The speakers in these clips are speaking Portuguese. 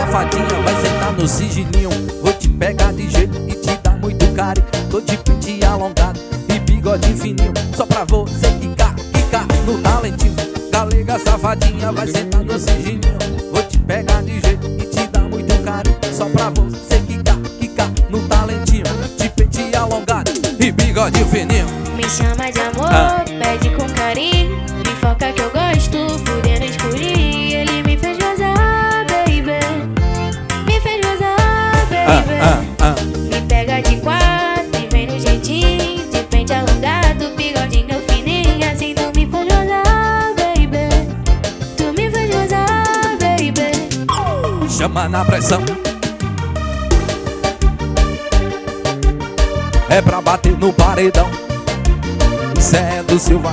safadinha, vai sentar no sigilinho. Vou te pegar de jeito e te dar muito carinho. Tô de pente alongado e bigode fininho, só pra você quicar, quicar no talentinho. Galega safadinha, vai sentar no sigilinho. Vou te pegar de jeito e te dar muito carinho, só pra você quicar, quicar no talentinho. De pente alongado e bigode fininho. Me chama de amor, pede com carinho. Me foca que eu gosto, fudendo escurinho. Ele me fez gozar, baby. Me fez gozar, baby. Me pega de quatro e vem no jeitinho. De pente alongado, bigodinho fininho. Assim tu me fez gozar, baby. Tu me fez gozar, baby. Chama na pressão, é pra bater no paredão. Cé do Silva.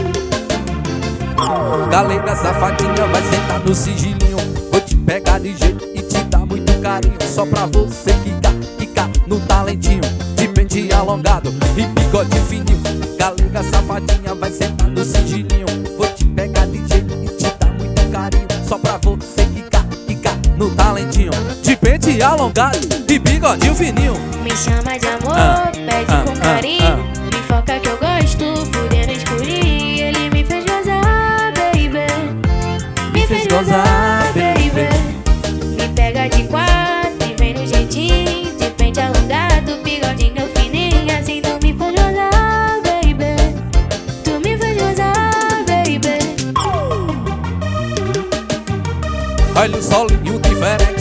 Galega safadinha, vai sentar no sigilinho. Vou te pegar de jeito e te dar muito carinho, só pra você quicar, quicar no talentinho. De pente alongado e bigode fininho. Galega safadinha, vai sentar no sigilinho. Vou te pegar de jeito e te dar muito carinho, só pra você quicar, quicar no talentinho. De pente alongado e bigode fininho. Me chama de amor, pede com carinho. Me foca que eu gosto, fudendo escurinho. Ele me fez gozar, baby. Me fez gozar, baby. Me pega de quatro e vem no jeitinho. De pente alongado, bigodinho fininho. Assim tu me fez gozar, baby. Tu me fez gozar, baby. Olha o solinho diferente